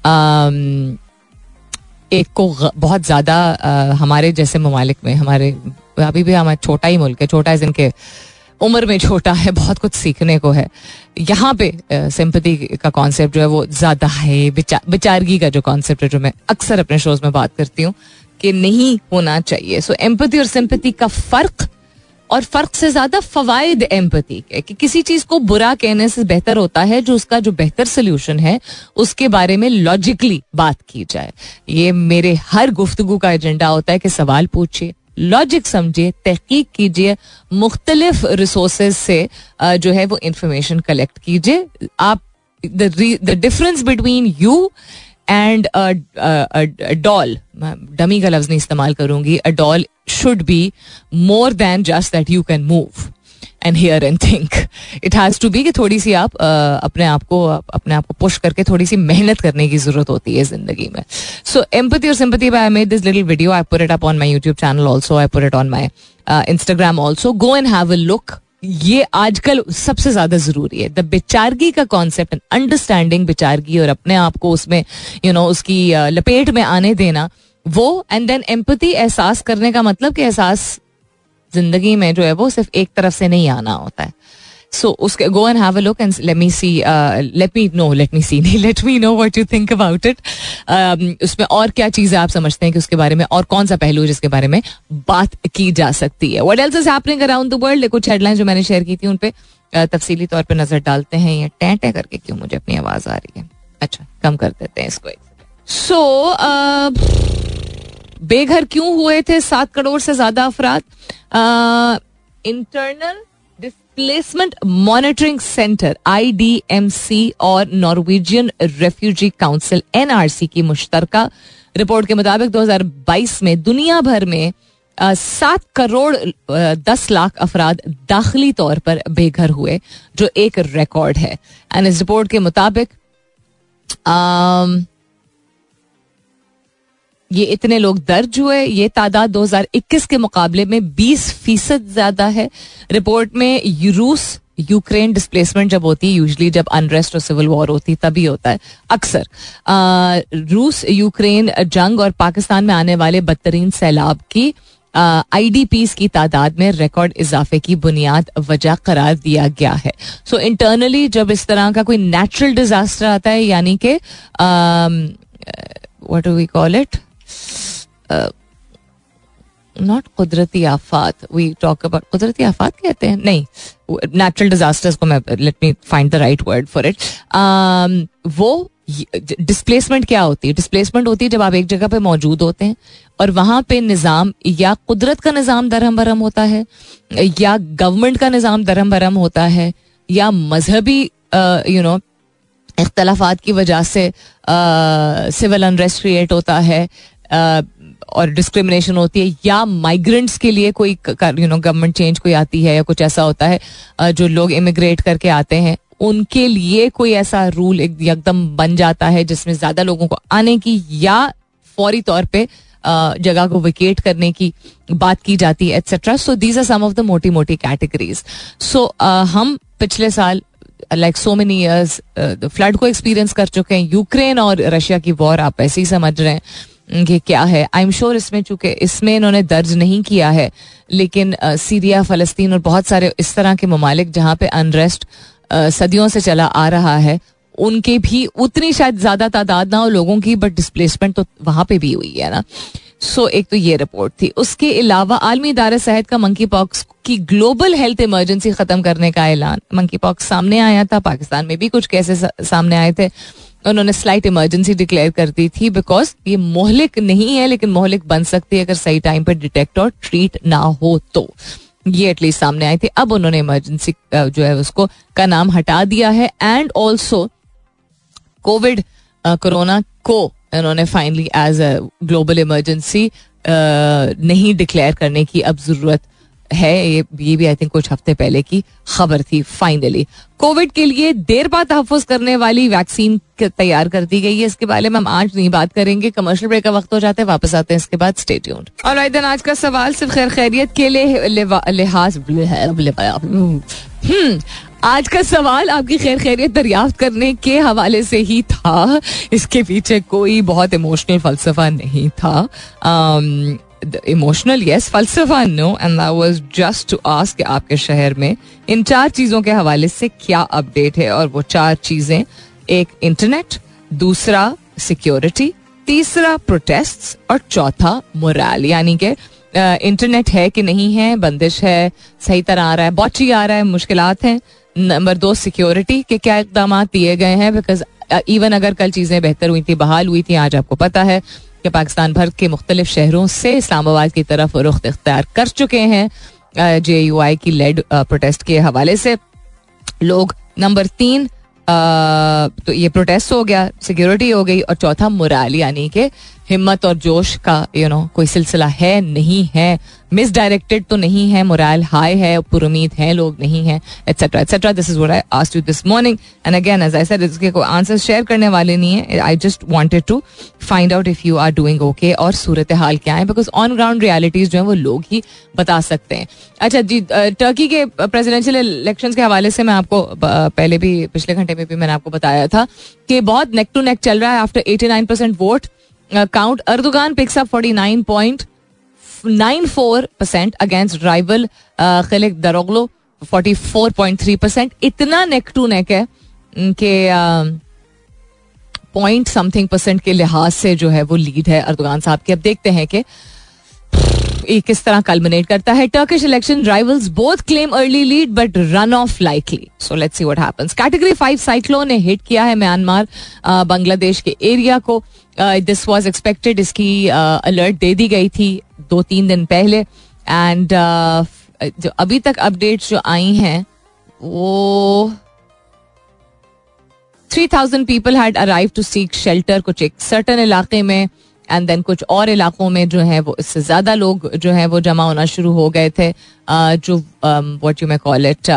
एक को बहुत ज़्यादा हमारे जैसे ममालिक में, हमारे अभी भी हमारा छोटा ही मुल्क है, छोटा है जिनके उम्र में छोटा है, बहुत कुछ सीखने को है. यहाँ पे सिंपैथी का कॉन्सेप्ट जो है वो ज़्यादा है. बेचारगी का जो कॉन्सेप्ट है, जो मैं अक्सर अपने शोज में बात करती हूँ कि नहीं होना चाहिए. सो एम्पैथी और सिंपैथी का फ़र्क, और फ़र्क से ज़्यादा फ़वाइद एम्पैथी के, कि किसी चीज़ को बुरा कहने से बेहतर होता है जो उसका जो बेहतर सोल्यूशन है उसके बारे में लॉजिकली बात की जाए. ये मेरे हर गुफ्तगू का एजेंडा होता है कि सवाल पूछिए, लॉजिक समझिए, तहकीक कीजिए, मुख्तलिफ रिसोर्सेज से जो है वो इंफॉर्मेशन कलेक्ट कीजिए. आप the difference between you and doll, dummy का लफ्ज नहीं इस्तेमाल करूंगी, a doll should be more than just that you can move and hear and think. It has to be कि थोड़ी सी आप अपने आप को पुश करके थोड़ी सी मेहनत करने की जरूरत होती है जिंदगी में. सो एम्पैथी और sympathy, I made this little video, I put it up on my YouTube channel also, I put it on my Instagram also. Go and have a look. ये आजकल सबसे ज्यादा जरूरी है. द बेचारगी का कॉन्सेप्ट एंड अंडरस्टैंडिंग बेचारगी और अपने आप को उसमें उसकी लपेट में आने देना, वो. एंड देन एम्पैथी, एहसास करने का मतलब कि एहसास जिंदगी में जो है वो सिर्फ एक तरफ से नहीं आना होता है. सो उसके go and have a look and let me know what you think about it. उसमें और क्या चीजें आप समझते हैं कि उसके बारे में, और कौन सा पहलू है जिसके बारे में बात की जा सकती है. What else is happening around the world. कुछ हेडलाइंस जो मैंने शेयर की थी उन पे तफसीली तौर पे नजर डालते हैं. ये टैं करके क्यों मुझे अपनी आवाज आ रही है? अच्छा, कम कर देते हैं इसको. सो बेघर क्यों हुए थे 7 करोड़ से ज्यादा अफराद? Internal displacement monitoring centre IDMC और नॉर्वेजियन रेफ्यूजी काउंसिल NRC की मुश्तरका रिपोर्ट के मुताबिक 2022 में दुनिया भर में 7 करोड़ 10 लाख अफराद दाखिली तौर पर बेघर हुए, जो एक रिकॉर्ड है. एंड इस रिपोर्ट के मुताबिक ये इतने लोग दर्ज हुए. ये तादाद 2021 के मुकाबले में 20% ज्यादा है. रिपोर्ट में रूस यूक्रेन डिस्प्लेसमेंट जब होती है, यूजुअली जब अनरेस्ट और सिविल वॉर होती है तभी होता है अक्सर. रूस यूक्रेन जंग और पाकिस्तान में आने वाले बदतरीन सैलाब की IDPs की तादाद में रिकॉर्ड इजाफे की बुनियाद वजह करार दिया गया है. सो इंटरनली जब इस तरह का कोई नेचुरल डिजास्टर आता है, यानी कि what do we call it, not कुदरती आफात, वी टॉक अबाउट कुदरती आफात कहते हैं, नहीं, नेचुरल डिजास्टर्स को मैं, let me find the right word for it. वो डिस्प्लेसमेंट क्या होती है? डिस्प्लेसमेंट होती है जब आप एक जगह पे मौजूद होते हैं और वहां पे निज़ाम, या कुदरत का निज़ाम दरहम बरहम होता है, या गवर्नमेंट का निज़ाम दरहम बरहम होता है, या मजहबी इख्तलाफात की वजह से सिविल अनरेस्ट क्रिएट होता है और डिस्क्रिमिनेशन होती है, या माइग्रेंट्स के लिए कोई गवर्नमेंट चेंज कोई आती है, या कुछ ऐसा होता है जो लोग इमिग्रेट करके आते हैं उनके लिए कोई ऐसा रूल एकदम बन जाता है जिसमें ज्यादा लोगों को आने की या फौरी तौर पे जगह को विकेट करने की बात की जाती है, etcetera. So these are some of the मोटी मोटी कैटेगरीज. सो हम पिछले साल like so many years flood को एक्सपीरियंस कर चुके हैं. यूक्रेन और रशिया की वॉर आप ऐसे ही समझ रहे हैं कि क्या है. आई एम श्योर इसमें, चूंकि इसमें इन्होंने दर्ज नहीं किया है, लेकिन सीरिया, फलस्तीन और बहुत सारे इस तरह के ममालिक जहाँ पे अनरेस्ट सदियों से चला आ रहा है, उनके भी उतनी शायद ज्यादा तादाद ना हो लोगों की, बट डिस्प्लेसमेंट तो वहां पे भी हुई है ना. सो एक तो ये रिपोर्ट थी. उसके अलावा आलमी इदारा सेहत का मंकी पॉक्स की ग्लोबल हेल्थ इमरजेंसी खत्म करने का ऐलान. मंकी पॉक्स सामने आया था, पाकिस्तान में भी कुछ केसेस सामने आए थे. उन्होंने स्लाइट इमरजेंसी डिक्लेयर कर दी थी बिकॉज ये मोहलिक नहीं है, लेकिन मोहलिक बन सकती है अगर सही टाइम पर डिटेक्ट और ट्रीट ना हो तो. ये एटलीस्ट सामने आई थी. अब उन्होंने इमरजेंसी जो है उसको का नाम हटा दिया है. एंड ऑल्सो कोविड कोरोना को उन्होंने finally as a global emergency नहीं डिक्लेयर करने की अब जरूरत है. ये भी आई थिंक कुछ हफ्ते पहले की खबर थी. फाइनली कोविड के लिए देर बाद तहफ़्फ़ुज़ करने वाली वैक्सीन तैयार कर दी गई है. इसके बारे में हम आज नहीं बात करेंगे, कमर्शियल ब्रेक का वक्त हो जाता है, वापस आते हैं इसके बाद. Stay tuned. ऑलराइट देन, आज का सवाल सिर्फ खैर खैरियत के लिहाज आज का सवाल आपकी खैर खैरियत दरियाफ्त करने के हवाले से ही था. इसके पीछे कोई बहुत इमोशनल फलसफा नहीं था. इमोशनल यस, फलसफा no. And that was just to ask कि आपके शहर में इन 4 चीजों के हवाले से क्या अपडेट है. और वो 4 चीजें, एक इंटरनेट, दूसरा सिक्योरिटी, तीसरा प्रोटेस्ट्स और चौथा मोरल. यानी कि इंटरनेट है कि नहीं है, बंदिश है, सही तरह आ रहा है, बॉची आ रहा है, मुश्किलात हैं. नंबर 2 सिक्योरिटी के क्या इक़दाम दिए गए हैं. बिकॉज इवन अगर कल चीज़ें बेहतर हुई थी, बहाल हुई थी, आज आपको पता है कि पाकिस्तान भर के मुख्तलिफ शहरों से इस्लामाबाद की तरफ रुख इख्तियार कर चुके हैं JUI की लेड प्रोटेस्ट के हवाले से लोग. नंबर 3 तो ये प्रोटेस्ट हो गया, सिक्योरिटी हो गई, और चौथा मोरल, यानी कि हिम्मत और जोश का कोई सिलसिला है नहीं है, मिसडायरेक्टेड तो नहीं है, मोरल हाई है, पुरुमीद है लोग, नहीं है, etcetera etcetera. This is what I asked you this morning. And again as I said, इसके कोई आंसर शेयर करने वाले नहीं है. I just wanted to find out if you are doing okay और सूरत हाल क्या है, बिकॉज ऑन ग्राउंड रियलिटीज जो है वो लोग ही बता सकते हैं. अच्छा जी, टर्की के प्रेसिडेंशियल इलेक्शंस के हवाले से मैं आपको पहले भी, पिछले घंटे में भी मैंने आपको बताया था कि बहुत नेक टू नेक चल रहा है. After 89% vote count, Erdogan picks up 49.94% against rival Khalid Daroglu 44.3%. इतना नेक टू नेक है कि पॉइंट समथिंग % के लिहाज से जो है वो लीड है अर्दोगान साहब की. अब देखते हैं कि किस तरह कल्मिनेट करता है. Turkish election rivals both claim early lead but run off likely. So let's see what happens. Category 5 cyclone ने हिट किया है म्यांमार बांग्लादेश के एरिया को. This was expected. इसकी अलर्ट दे दी गई थी 2-3 दिन पहले. एंड जो अभी तक अपडेट्स जो आई हैं वो 3,000 people had arrived to seek shelter. कुछ एक सर्टन इलाके में, एंड देन कुछ और इलाकों में जो है वो इससे ज्यादा लोग जो है वो जमा होना शुरू हो गए थे. जो what you may call it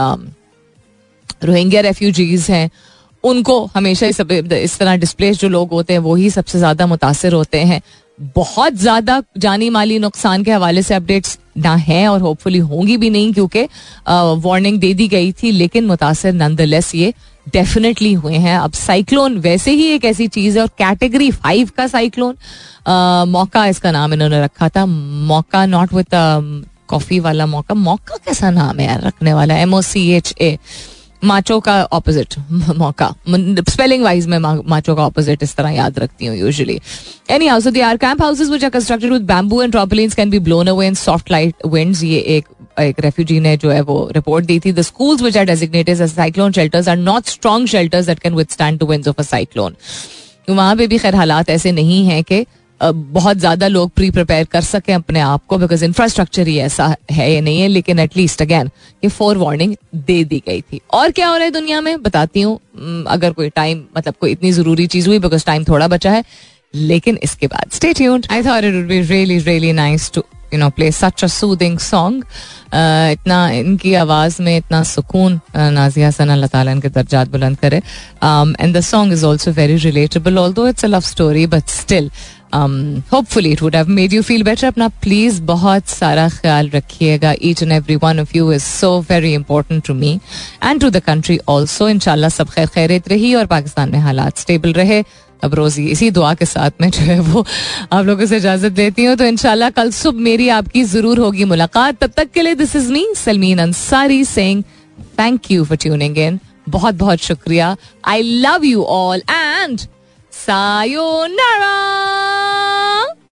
Rohingya refugees हैं, उनको हमेशा इस तरह डिस्प्लेस जो लोग होते हैं वो ही सबसे ज्यादा मुतासिर होते हैं. बहुत ज्यादा जानी माली नुकसान के हवाले से अपडेट्स ना हैं और होपफुली होंगी भी नहीं, क्योंकि वार्निंग दे दी गई थी, लेकिन मुतासिर नंदलेस ये डेफिनेटली हुए हैं. अब साइक्लोन वैसे ही एक ऐसी चीज है, और कैटेगरी 5 का साइक्लोन, मौका इसका नाम इन्होंने रखा था. मौका, नॉट विद कॉफी वाला मौका. मौका कैसा नाम है यार रखने वाला, MOCHA. माचो का ऑपोजिट मौका, स्पेलिंग वाइज में माचो का ऑपोजिट इस तरह याद रखती हूँ usually. Anyhow, so the are camp houses which are constructed with bamboo and trampolines can be blown away in soft light winds. ये एक रेफ्यूजी ने जो है वो रिपोर्ट दी थी. The schools which are designated as cyclone shelters are not strong shelters that can withstand the winds of a cyclone. वहां पे भी खैर हालात ऐसे नहीं है कि बहुत ज्यादा लोग प्री प्रिपेयर कर सकें अपने आप को, बिकॉज इंफ्रास्ट्रक्चर ही ऐसा है या नहीं है. लेकिन एटलीस्ट अगेन ये 4 वार्निंग दे दी गई थी. और क्या हो रहा है दुनिया में बताती हूँ, अगर कोई टाइम, मतलब कोई इतनी जरूरी चीज हुई, बिकॉज टाइम थोड़ा बचा है. लेकिन इसके बाद stay tuned. I thought it would be really really nice to play such a soothing song. इतना इनकी आवाज में इतना सुकून, नाजिया हसन अल्लाह ताला इनके दर्जात बुलंद करे. And the song is also very relatable, although it's a love story, but still hopefully it would have made you feel better. अपना प्लीज बहुत सारा ख्याल रखिएगा. Each and every one of you is so very important to me and to the country also. इंशाल्लाह सब खैर खैरियत रही और पाकिस्तान में हालात स्टेबल रहे. अब रोजी इसी दुआ के साथ में जो है वो आप लोगों से इजाजत देती हूँ. तो इंशाल्लाह कल सुबह मेरी आपकी जरूर होगी मुलाकात. तब तक के लिए this is me Salmeen Ansari saying thank you for tuning in. बहुत बहुत शुक्रिया. I love you all and sayonara.